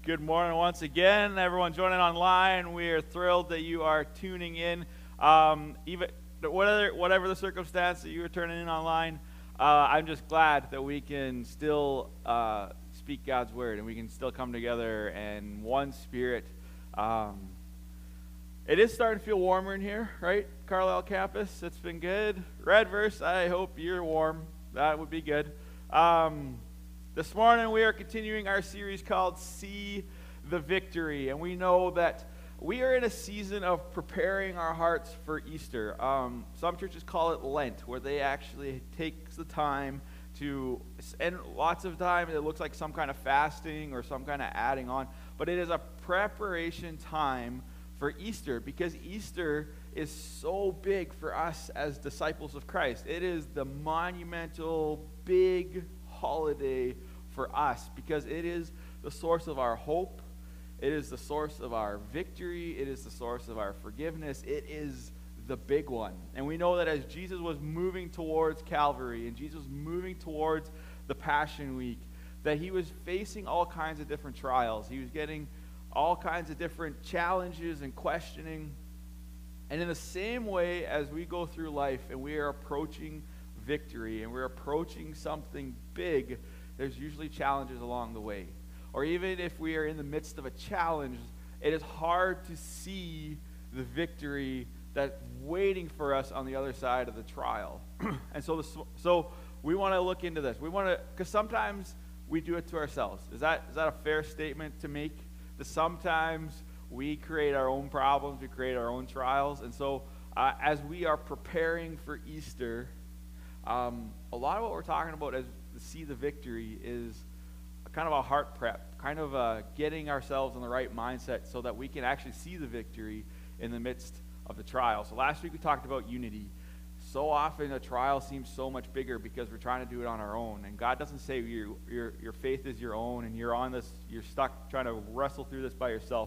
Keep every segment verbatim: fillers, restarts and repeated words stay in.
Good morning once again, everyone joining online. We are thrilled that you are tuning in. Um, even whatever, whatever the circumstance that you are turning in online, uh, I'm just glad that we can still uh, speak God's word and we can still come together in one spirit. Um, it is starting to feel warmer in here, right? Carlisle campus, it's been good. Redverse, I hope you're warm. That would be good. Um, This morning we are continuing our series called See the Victory, and we know that we are in a season of preparing our hearts for Easter. Um, some churches call it Lent, where they actually take the time to, and lots of time it looks like some kind of fasting or some kind of adding on, but it is a preparation time for Easter, because Easter is so big for us as disciples of Christ. It is the monumental, big holiday for us, because it is the source of our hope, it is the source of our victory, it is the source of our forgiveness, it is the big one. And we know that as Jesus was moving towards Calvary and Jesus was moving towards the Passion Week, that he was facing all kinds of different trials. He was getting all kinds of different challenges and questioning. And in the same way as we go through life and we are approaching victory and we're approaching something big, there's usually challenges along the way. Or even if we are in the midst of a challenge, it is hard to see the victory that's waiting for us on the other side of the trial. And so, this, so we want to look into this. We want to, because sometimes we do it to ourselves. Is that is that a fair statement to make? That sometimes we create our own problems, we create our own trials, and so uh, as we are preparing for Easter, um, a lot of what we're talking about as see the victory is a kind of a heart prep, kind of uh, getting ourselves in the right mindset so that we can actually see the victory in the midst of the trial. So last week we talked about unity. So often a trial seems so much bigger because we're trying to do it on our own, and God doesn't say your your your faith is your own and you're on this, you're stuck trying to wrestle through this by yourself.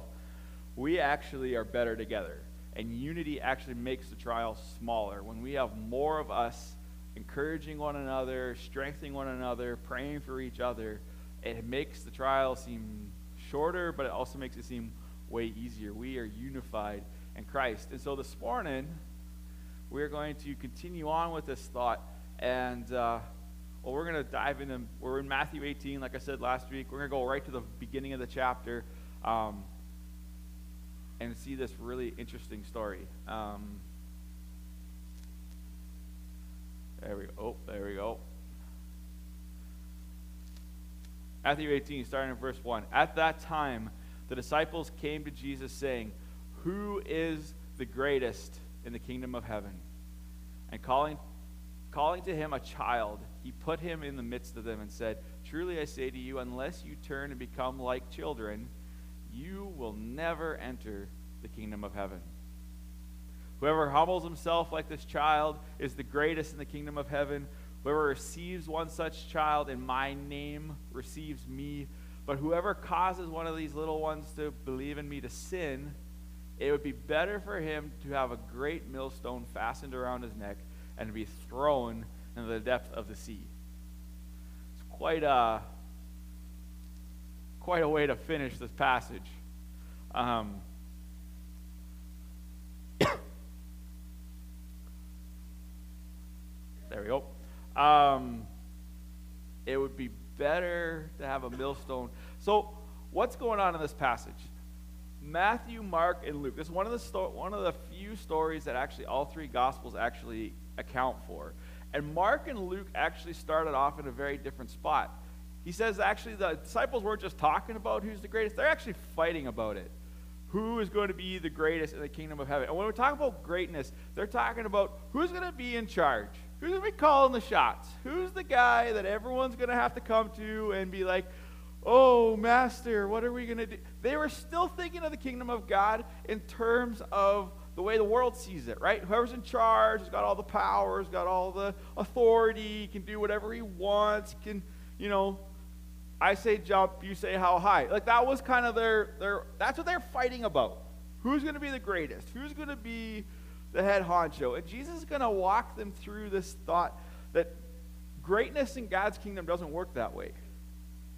We actually are better together, and unity actually makes the trial smaller. When we have more of us encouraging one another, strengthening one another, praying for each other, it makes the trial seem shorter, but it also makes it seem way easier. We are unified in Christ. And so this morning, we're going to continue on with this thought, and uh, well, we're going to dive into, we're in Matthew eighteen, like I said last week. We're going to go right to the beginning of the chapter um, and see this really interesting story. Um, There we go. Oh, there we go. Matthew eighteen, starting in verse one. At that time, the disciples came to Jesus saying, "Who is the greatest in the kingdom of heaven?" And calling, calling to him a child, he put him in the midst of them and said, "Truly I say to you, unless you turn and become like children, you will never enter the kingdom of heaven. Whoever humbles himself like this child is the greatest in the kingdom of heaven. Whoever receives one such child in my name receives me. But whoever causes one of these little ones to believe in me to sin, it would be better for him to have a great millstone fastened around his neck and to be thrown into the depth of the sea." It's quite a, quite a way to finish this passage. Um, There we go. Um, it would be better to have a millstone. So what's going on in this passage? Matthew, Mark, and Luke. This is one of the sto- one of the few stories that actually all three Gospels actually account for. And Mark and Luke actually started off in a very different spot. He says actually the disciples weren't just talking about who's the greatest. They're actually fighting about it. Who is going to be the greatest in the kingdom of heaven? And when we're talking about greatness, they're talking about who's going to be in charge. Who's going to be calling the shots? Who's the guy that everyone's going to have to come to and be like, "Oh, master, what are we going to do?" They were still thinking of the kingdom of God in terms of the way the world sees it, right? Whoever's in charge has got all the power, has got all the authority, can do whatever he wants, can, you know, I say jump, you say how high. Like that was kind of their, their that's what they're fighting about. Who's going to be the greatest? Who's going to be the head honcho? And Jesus is going to walk them through this thought that greatness in God's kingdom doesn't work that way.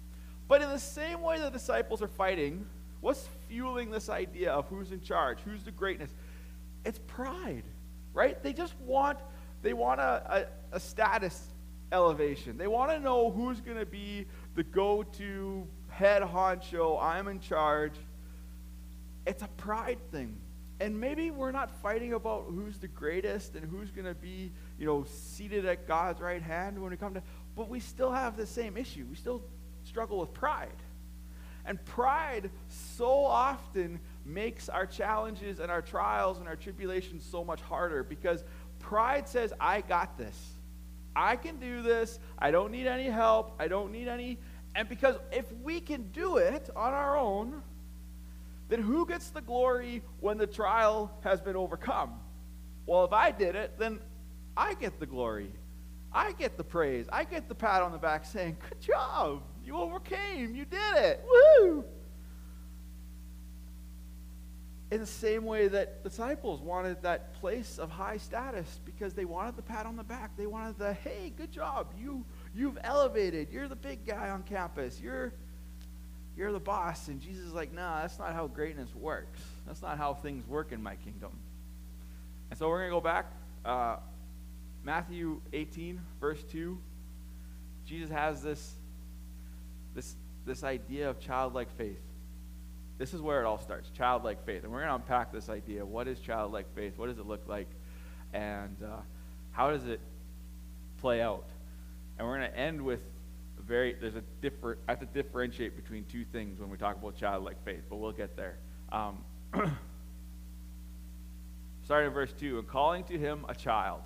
But in the same way the disciples are fighting, what's fueling this idea of who's in charge, who's the greatness? It's pride, right? They just want, they want a, a, a status elevation. They want to know who's going to be the go-to head honcho, I'm in charge. It's a pride thing. And maybe we're not fighting about who's the greatest and who's going to be, you know, seated at God's right hand when we come to, but we still have the same issue. We still struggle with pride. And pride so often makes our challenges and our trials and our tribulations so much harder, because pride says, I got this. I can do this. I don't need any help. I don't need any. And because if we can do it on our own, then who gets the glory when the trial has been overcome? Well, if I did it, then I get the glory. I get the praise. I get the pat on the back saying, good job. You overcame. You did it. Woo! In the same way that disciples wanted that place of high status because they wanted the pat on the back. They wanted the, hey, good job. You, you've elevated. You're the big guy on campus. You're, you're the boss. And Jesus is like, nah, that's not how greatness works. That's not how things work in my kingdom. And so we're going to go back. Uh, Matthew eighteen, verse two. Jesus has this, this, this idea of childlike faith. This is where it all starts, childlike faith. And we're going to unpack this idea. What is childlike faith? What does it look like? And uh, how does it play out? And we're going to end with a very, there's a different, I have to differentiate between two things when we talk about childlike faith, but we'll get there. Um, starting in verse two, and calling to him a child.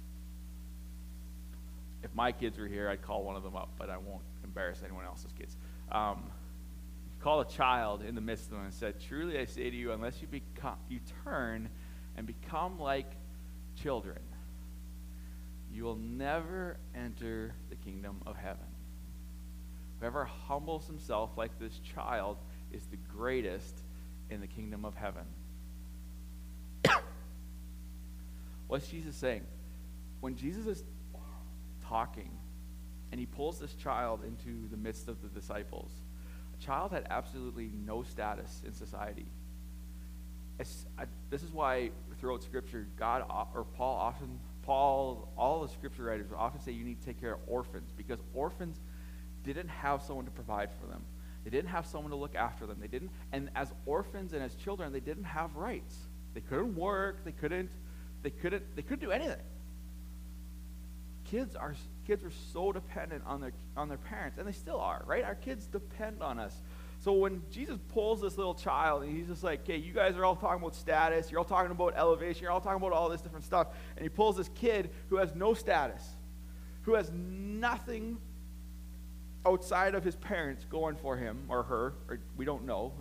If my kids were here, I'd call one of them up, but I won't embarrass anyone else's kids. Um, called a child in the midst of them and said, truly I say to you, unless you become, you turn and become like children, you will never enter the kingdom of heaven. Whoever humbles himself like this child is the greatest in the kingdom of heaven. What's Jesus saying? When Jesus is talking and he pulls this child into the midst of the disciples, child had absolutely no status in society. It's, I, this is why throughout Scripture, God or Paul often, Paul, all the Scripture writers often say you need to take care of orphans, because orphans didn't have someone to provide for them. They didn't have someone to look after them. They didn't, and as orphans and as children, they didn't have rights. They couldn't work. They couldn't. They couldn't. They couldn't do anything. Kids are kids were so dependent on their on their parents, and they still are, right? Our kids depend on us. So when Jesus pulls this little child, and he's just like, okay, you guys are all talking about status, you're all talking about elevation, you're all talking about all this different stuff, and he pulls this kid who has no status, who has nothing outside of his parents going for him or her, or we don't know.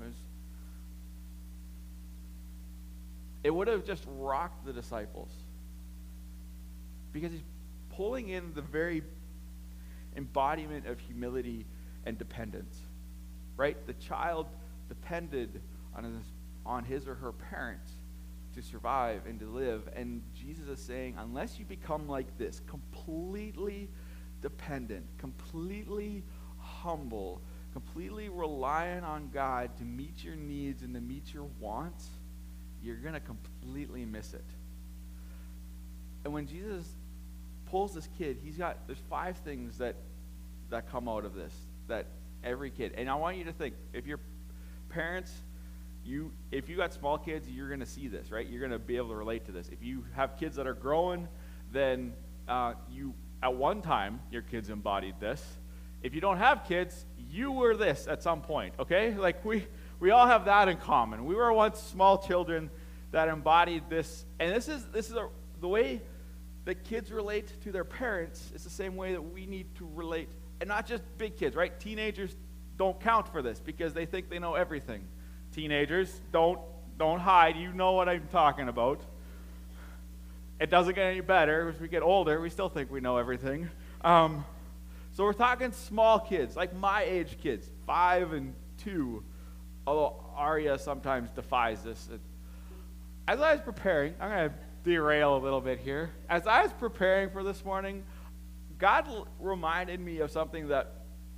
It would have just rocked the disciples, because he's pulling in the very embodiment of humility and dependence, right? The child depended on his, on his or her parents to survive and to live. And Jesus is saying, unless you become like this, completely dependent, completely humble, completely reliant on God to meet your needs and to meet your wants, you're going to completely miss it. And when Jesus pulls this kid, he's got, there's five things that that come out of this, that every kid, and I want you to think, if your parents, you, if you got small kids, you're going to see this, right? You're going to be able to relate to this. If you have kids that are growing, then uh, you, at one time, your kids embodied this. If you don't have kids, you were this at some point, okay? Like, we, we all have that in common. We were once small children that embodied this, and this is, this is a, the way that kids relate to their parents is the same way that we need to relate, and not just big kids, right? Teenagers don't count for this because they think they know everything. Teenagers, don't don't hide. You know what I'm talking about. It doesn't get any better. As we get older, we still think we know everything. Um, so we're talking small kids, like my age kids, five and two, although Arya sometimes defies this. As I was preparing, I'm going to derail a little bit here. As I was preparing for this morning, God l- reminded me of something that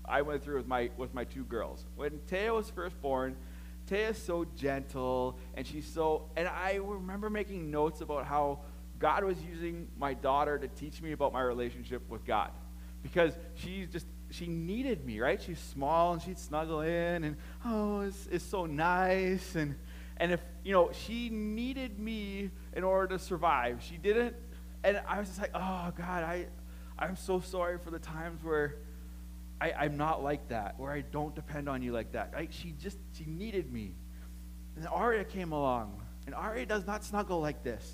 I went through with my with my two girls. When Taya was first born, Taya's so gentle, and she's so, and I remember making notes about how God was using my daughter to teach me about my relationship with God. Because she's just, she needed me, right? She's small, and she'd snuggle in, and, oh, it's, it's so nice, and and if, you know, she needed me in order to survive. She didn't, and I was just like, oh, God, I, I'm so sorry for the times where I, I'm not like that, where I don't depend on you like that. Right? She just, she needed me. And then Aria came along, and Aria does not snuggle like this.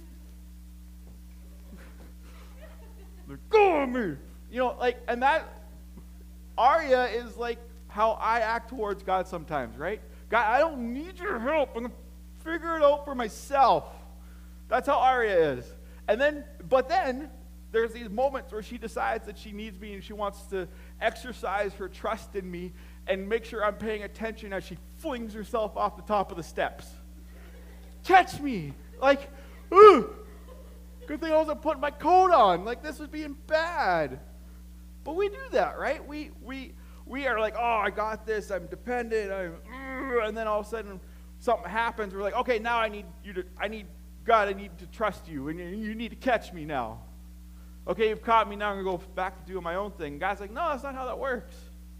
Like, go on me! You know, like, and that, Aria is like how I act towards God sometimes, right? God, I don't need your help. I'm going to figure it out for myself. That's how Aria is. And then, but then, there's these moments where she decides that she needs me and she wants to exercise her trust in me and make sure I'm paying attention as she flings herself off the top of the steps. Catch me! Like, ooh! Good thing I wasn't putting my coat on. Like, this was being bad. But we do that, right? We we we are like, oh, I got this. I'm dependent. I'm, and then all of a sudden, something happens. We're like, okay, now I need you to. I need God. I need to trust you, and you, you need to catch me now. Okay, you've caught me. Now I'm gonna go back to doing my own thing. God's like, no, that's not how that works.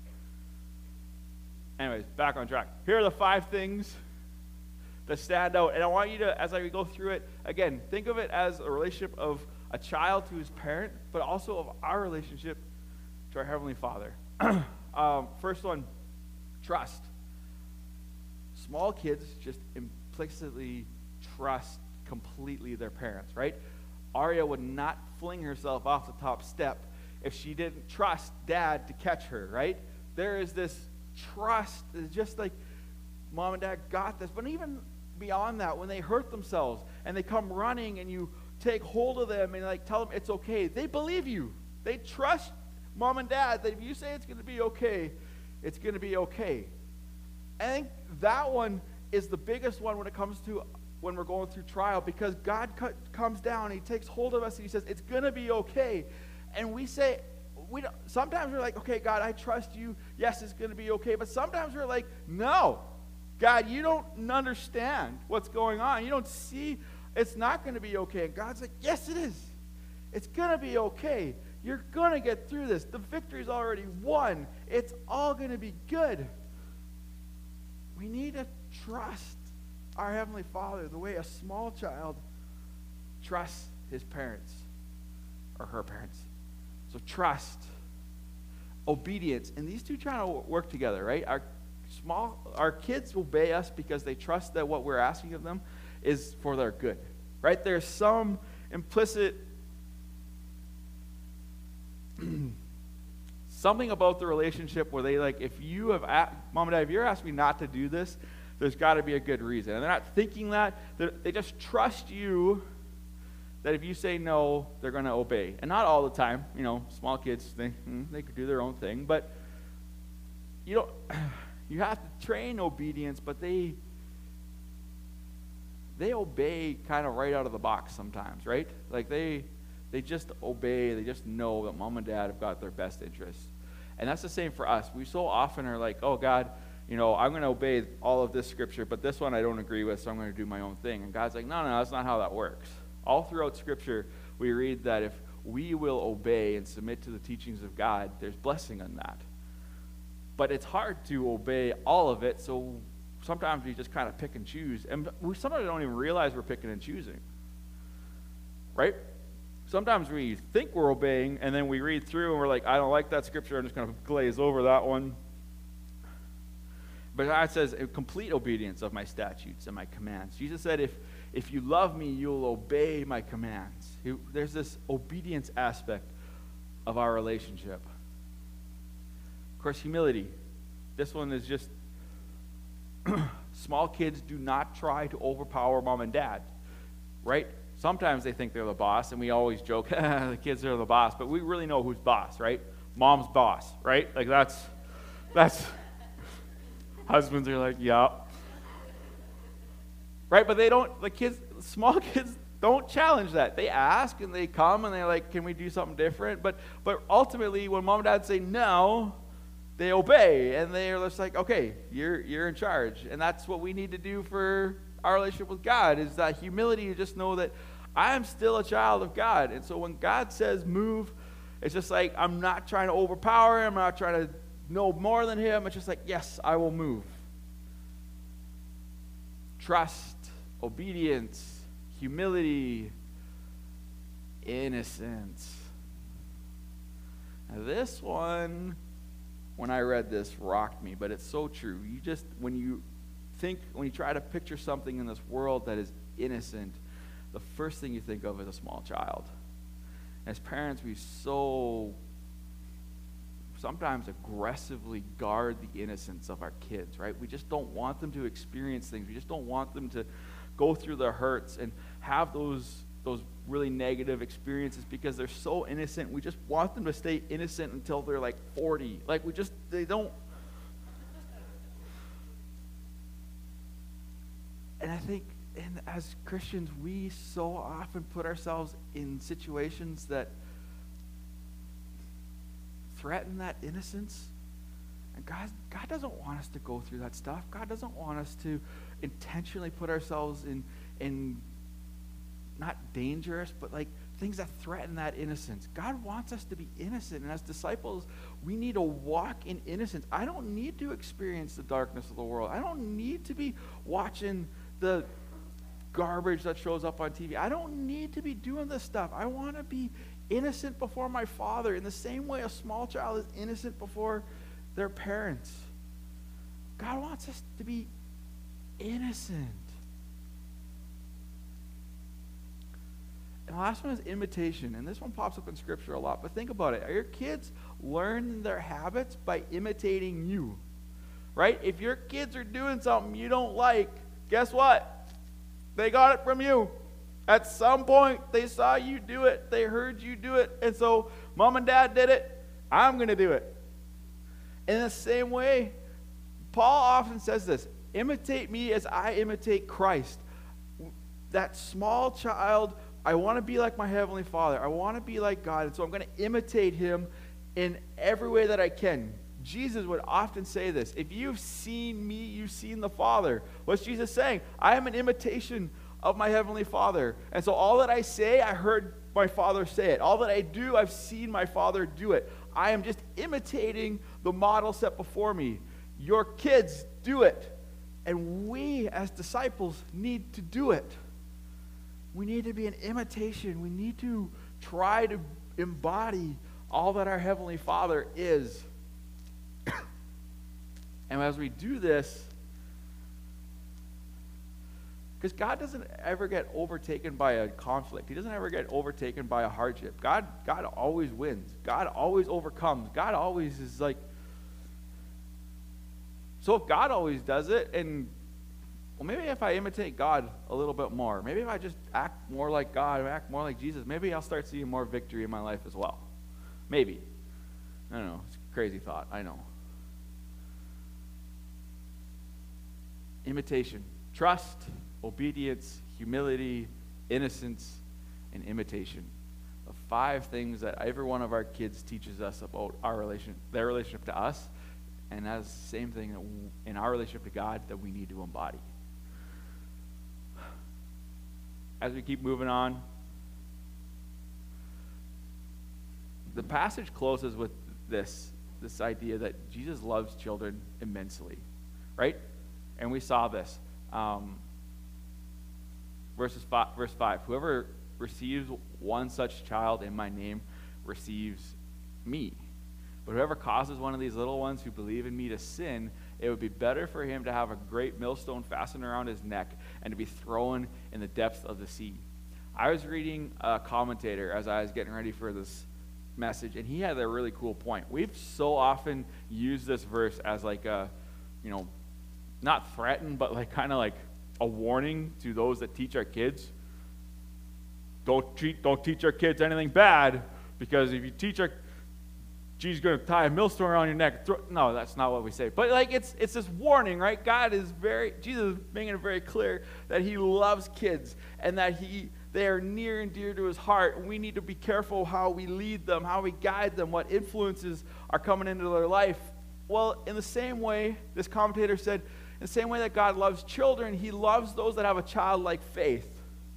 Anyways, back on track. Here are the five things that stand out. And I want you to, as I go through it, again, think of it as a relationship of a child to his parent, but also of our relationship to our Heavenly Father. um, first one, trust. Small kids just implicitly trust completely their parents, right? Aria would not fling herself off the top step if she didn't trust Dad to catch her, right? There is this trust. It's just like, Mom and Dad got this. But even beyond that, when they hurt themselves and they come running and you take hold of them and like tell them it's okay, they believe you. They trust Mom and Dad that if you say it's going to be okay, it's going to be okay. I think that one is the biggest one when it comes to when we're going through trial, because God co- comes down and he takes hold of us and he says, it's going to be okay. And we say, we don't, sometimes we're like, okay, God, I trust you. Yes, it's going to be okay. But sometimes we're like, no, God, you don't understand what's going on. You don't see it's not going to be okay. And God's like, yes, it is. It's going to be okay. You're going to get through this. The victory's already won. It's all going to be good. We need to trust our Heavenly Father the way a small child trusts his parents or her parents. So trust, obedience, and these two try to work together, right? Our small, our kids obey us because they trust that what we're asking of them is for their good, right? There's some implicit something about the relationship where they like, if you have, a- Mom and Dad, if you're asking me not to do this, there's got to be a good reason. And they're not thinking that. They're, they just trust you that if you say no, they're going to obey. And not all the time. You know, small kids, they, they could do their own thing. But, you know, you have to train obedience, but they they obey kind of right out of the box sometimes, right? Like they they just obey. They just know that Mom and Dad have got their best interests. And that's the same for us. We so often are like, oh, God, you know, I'm going to obey all of this scripture, but this one I don't agree with, so I'm going to do my own thing. And God's like, no, no, that's not how that works. All throughout Scripture, we read that if we will obey and submit to the teachings of God, there's blessing in that. But it's hard to obey all of it, so sometimes we just kind of pick and choose. And we sometimes don't even realize we're picking and choosing. Right? Sometimes we think we're obeying, and then we read through, and we're like, I don't like that Scripture, I'm just going to glaze over that one. But God says, complete obedience of my statutes and my commands. Jesus said, if if you love me, you'll obey my commands. There's this obedience aspect of our relationship. Of course, humility. This one is just, small kids do not try to overpower Mom and Dad, right? Sometimes they think they're the boss, and we always joke, the kids are the boss, but we really know who's boss, right? Mom's boss, right? Like that's, that's... Husbands are like, yeah. Right? But they don't, the kids, small kids don't challenge that. They ask and they come and they're like, can we do something different? But but ultimately, when Mom and Dad say no, they obey, and they're just like, okay, you're you're in charge. And that's what we need to do for our relationship with God, is that humility to just know that I am still a child of God. And so when God says move, it's just like, I'm not trying to overpower him, I'm not trying to know more than him. It's just like, yes, I will move. Trust, obedience, humility, innocence. Now this one, when I read this, rocked me, but it's so true. You just, when you think, when you try to picture something in this world that is innocent, the first thing you think of is a small child. As parents, we so sometimes aggressively guard the innocence of our kids, right? We just don't want them to experience things. We just don't want them to go through their hurts and have those those really negative experiences because they're so innocent. We just want them to stay innocent until they're like forty. Like we just, they don't. And I think and as Christians, we so often put ourselves in situations that threaten that innocence. And God, God doesn't want us to go through that stuff. God doesn't want us to intentionally put ourselves in, in not dangerous, but like things that threaten that innocence. God wants us to be innocent. And as disciples, we need to walk in innocence. I don't need to experience the darkness of the world. I don't need to be watching the garbage that shows up on T V. I don't need to be doing this stuff. I want to be innocent before my Father in the same way a small child is innocent before their parents. God wants us to be innocent. And the last one is imitation. And this one pops up in Scripture a lot. But think about it. Are your kids learning their habits by imitating you? Right? If your kids are doing something you don't like, guess what? They got it from you. At some point, they saw you do it. They heard you do it. And so, mom and dad did it. I'm going to do it. In the same way, Paul often says this, imitate me as I imitate Christ. That small child, I want to be like my Heavenly Father. I want to be like God. And so I'm going to imitate him in every way that I can. Jesus would often say this, if you've seen me, you've seen the Father. What's Jesus saying? I am an imitation of my Heavenly Father. And so all that I say, I heard my Father say it. All that I do, I've seen my Father do it. I am just imitating the model set before me. Your kids do it. And we as disciples need to do it. We need to be an imitation. We need to try to embody all that our Heavenly Father is. And as we do this, because God doesn't ever get overtaken by a conflict. He doesn't ever get overtaken by a hardship. God, God always wins. God always overcomes. God always is like... So if God always does it, and well, maybe if I imitate God a little bit more, maybe if I just act more like God, act more like Jesus, maybe I'll start seeing more victory in my life as well. Maybe. I don't know. It's a crazy thought. I know. Imitation. Trust, obedience, humility, innocence, and imitation. The five things that every one of our kids teaches us about our relation, their relationship to us, and that's the same thing in our relationship to God that we need to embody. As we keep moving on, the passage closes with this, this idea that Jesus loves children immensely, right? And we saw this. Um, verses five, verse five, whoever receives one such child in my name receives me. But whoever causes one of these little ones who believe in me to sin, it would be better for him to have a great millstone fastened around his neck and to be thrown in the depths of the sea. I was reading a commentator as I was getting ready for this message, and he had a really cool point. We've so often used this verse as like a, you know, not threaten, but like kind of like a warning to those that teach our kids. Don't treat, don't teach our kids anything bad, because if you teach our, Jesus going to tie a millstone around your neck. Throw, no, that's not what we say. But like it's it's this warning, right? God is very, Jesus is making it very clear that he loves kids and that he they are near and dear to his heart. And we need to be careful how we lead them, how we guide them, what influences are coming into their life. Well, in the same way, this commentator said, in the same way that God loves children, he loves those that have a childlike faith.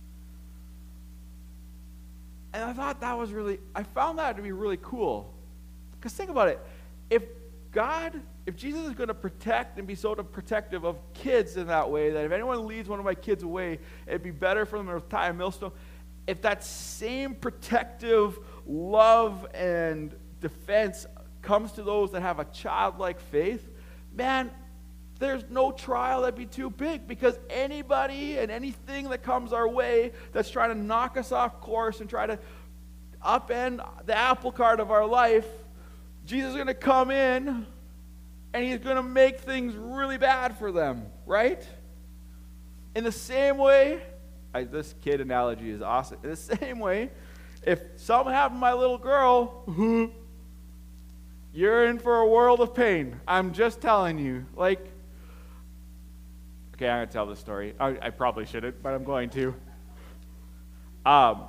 And I thought that was really, I found that to be really cool. Because think about it. If God, if Jesus is going to protect and be so protective of kids in that way, that if anyone leads one of my kids away, it'd be better for them to tie a millstone. If that same protective love and defense comes to those that have a childlike faith, man, there's no trial that'd be too big, because anybody and anything that comes our way that's trying to knock us off course and try to upend the apple cart of our life, Jesus is going to come in and he's going to make things really bad for them, right? In the same way, I, this kid analogy is awesome. In the same way, if something happened to my little girl, you're in for a world of pain. I'm just telling you. Like, okay, I'm going to tell this story. I, I probably shouldn't, but I'm going to. Um,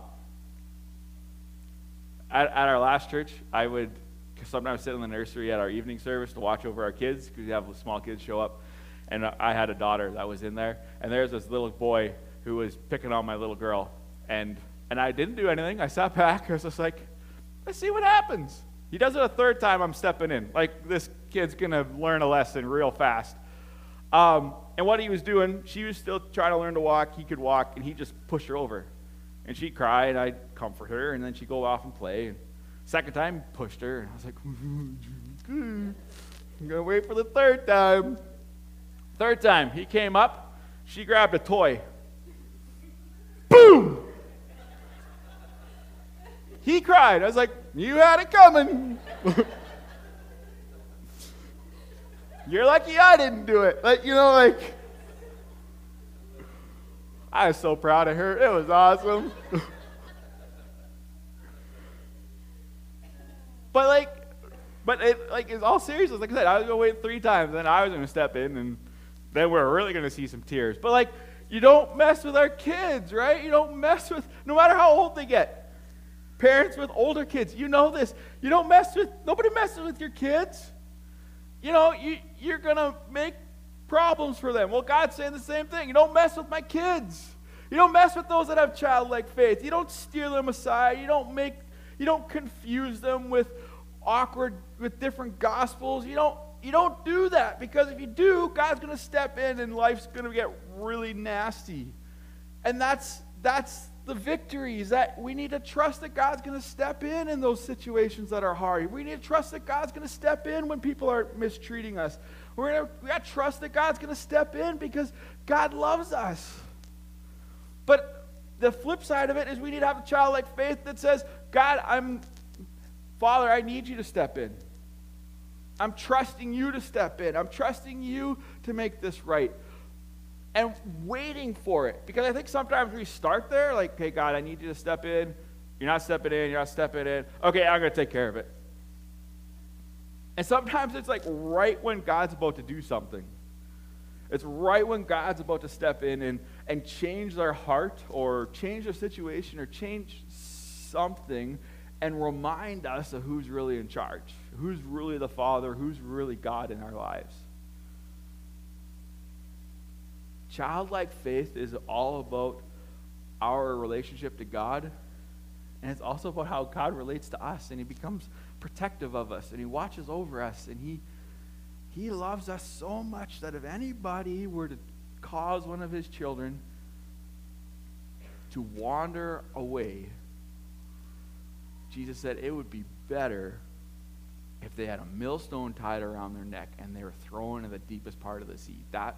at, at our last church, I would sometimes sit in the nursery at our evening service to watch over our kids, because we have small kids show up. And I had a daughter that was in there, and there's this little boy who was picking on my little girl. And and I didn't do anything. I sat back. I was just like, let's see what happens. He does it a third time, I'm stepping in. Like, this kid's going to learn a lesson real fast. Um, and what he was doing, she was still trying to learn to walk. He could walk, and he just pushed her over. And she'd cry, and I'd comfort her, and then she'd go off and play. And second time, pushed her, and I was like, I'm going to wait for the third time. Third time, he came up. She grabbed a toy. Boom! He cried. I was like, you had it coming. You're lucky I didn't do it. Like, you know, like, I was so proud of her. It was awesome. But like, but it, like, it's all seriousness. Like I said, I was going to wait three times, then I was going to step in, and then we're really going to see some tears. But like, you don't mess with our kids, right? You don't mess with, no matter how old they get. Parents with older kids, you know this. You don't mess with, nobody messes with your kids. You know, you, you're going to make problems for them. Well, God's saying the same thing. You don't mess with my kids. You don't mess with those that have childlike faith. You don't steer them aside. You don't make, you don't confuse them with awkward, with different gospels. You don't, you don't do that, because if you do, God's going to step in and life's going to get really nasty. And that's, that's, the victory is that we need to trust that God's going to step in in those situations that are hard. We need to trust that God's going to step in when people are mistreating us. We're gonna, we got to trust that God's going to step in because God loves us. But the flip side of it is we need to have a childlike faith that says, God, I'm, Father, I need you to step in. I'm trusting you to step in. I'm trusting you to make this right. And waiting for it. Because I think sometimes we start there, like, hey, God, I need you to step in. You're not stepping in. You're not stepping in. Okay, I'm going to take care of it. And sometimes it's like right when God's about to do something. It's right when God's about to step in and, and change their heart or change their situation or change something and remind us of who's really in charge, who's really the Father, who's really God in our lives. Childlike faith is all about our relationship to God, and it's also about how God relates to us, and he becomes protective of us, and he watches over us, and he he loves us so much that if anybody were to cause one of his children to wander away, Jesus said it would be better if they had a millstone tied around their neck and they were thrown in the deepest part of the sea. That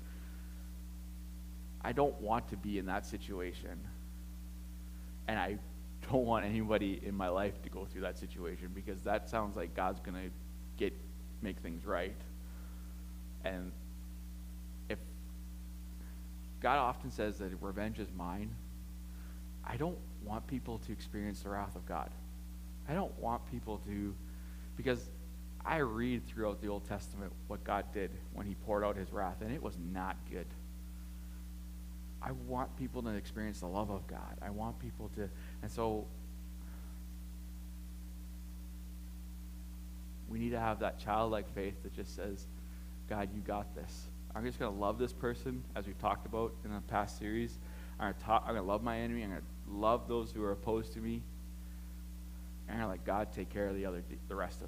I don't want to be in that situation, and I don't want anybody in my life to go through that situation, because that sounds like God's going to get make things right. And if God often says that revenge is mine, I don't want people to experience the wrath of God. I don't want people to, because I read throughout the Old Testament what God did when he poured out his wrath, and it was not good. I want people to experience the love of God. I want people to, and so We need to have that childlike faith that just says, God, you got this. I'm just going to love this person, as we've talked about in the past series. I'm going to talk, I'm going to love my enemy. I'm going to love those who are opposed to me. And I'm going to let God take care of the other, the rest of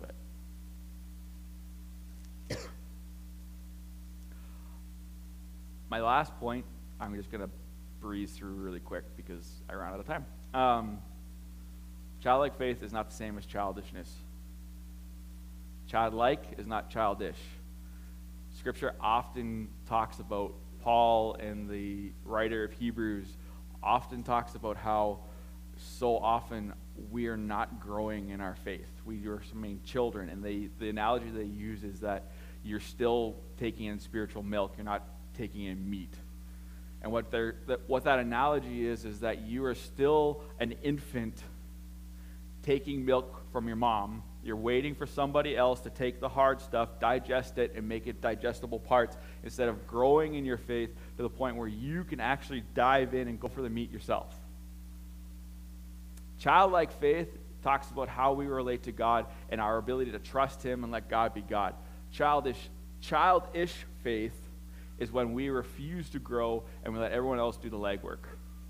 it. My last point, I'm just going to breeze through really quick because I ran out of time. Um, childlike faith is not the same as childishness. Childlike is not childish. Scripture often talks about, Paul and the writer of Hebrews often talks about how so often we are not growing in our faith. We are remain children, and they, the analogy they use is that you're still taking in spiritual milk. You're not taking in meat. And what, they're, that, what that analogy is, is that you are still an infant taking milk from your mom. You're waiting for somebody else to take the hard stuff, digest it, and make it digestible parts, instead of growing in your faith to the point where you can actually dive in and go for the meat yourself. Childlike faith talks about how we relate to God and our ability to trust Him and let God be God. Childish, childish faith is when we refuse to grow and we let everyone else do the legwork.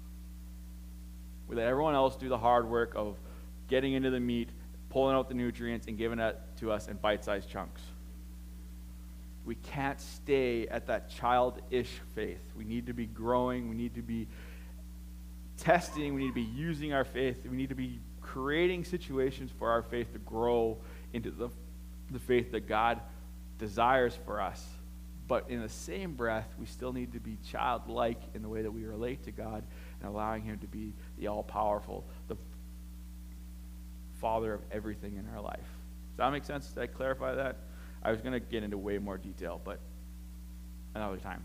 We let everyone else do the hard work of getting into the meat, pulling out the nutrients, and giving it to us in bite-sized chunks. We can't stay at that childish faith. We need to be growing. We need to be testing. We need to be using our faith. We need to be creating situations for our faith to grow into the, the faith that God desires for us. But in the same breath, we still need to be childlike in the way that we relate to God and allowing Him to be the all-powerful, the Father of everything in our life. Does that make sense? Did I clarify that? I was going to get into way more detail, but another time.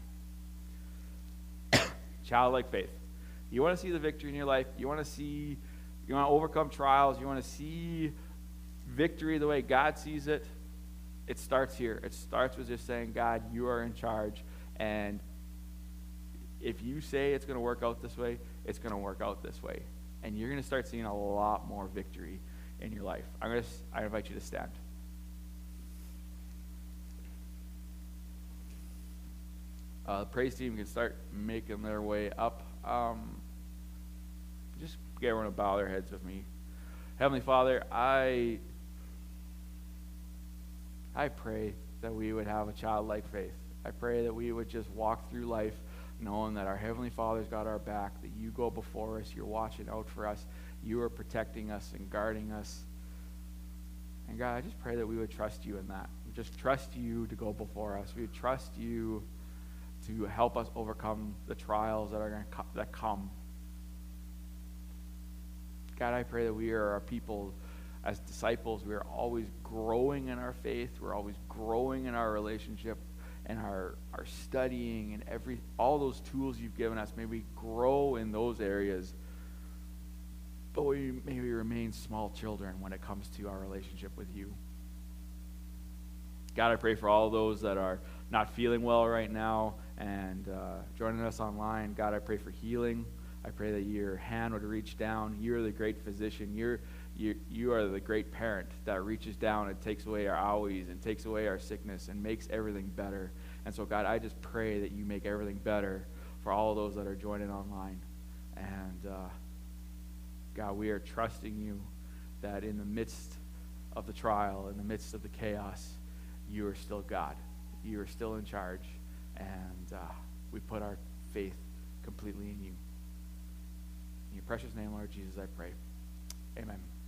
Childlike faith. You want to see the victory in your life? You want to see, you want to overcome trials? You want to see victory the way God sees it? It starts here. It starts with just saying, God, you are in charge, and if you say it's going to work out this way, it's going to work out this way. And you're going to start seeing a lot more victory in your life. I'm going to, I invite you to stand. Uh, the praise team can start making their way up. Um, just get everyone to bow their heads with me. Heavenly Father, I I pray that we would have a childlike faith. I pray that we would just walk through life knowing that our Heavenly Father's got our back, that you go before us, you're watching out for us, you are protecting us and guarding us. And God, I just pray that we would trust you in that. We just trust you to go before us. We would trust you to help us overcome the trials that are going to co- that come. God, I pray that we are a people, as disciples, we are always growing in our faith. We're always growing in our relationship and our, our studying and every all those tools you've given us. May we grow in those areas, but we, may we remain small children when it comes to our relationship with you. God, I pray for all those that are not feeling well right now and uh, joining us online. God, I pray for healing. I pray that your hand would reach down. You're the great physician. You're, you, you are the great parent that reaches down and takes away our owies and takes away our sickness and makes everything better. And so, God, I just pray that you make everything better for all of those that are joining online. And, uh, God, we are trusting you that in the midst of the trial, in the midst of the chaos, you are still God. You are still in charge. And uh, we put our faith completely in you. In your precious name, Lord Jesus, I pray. Amen.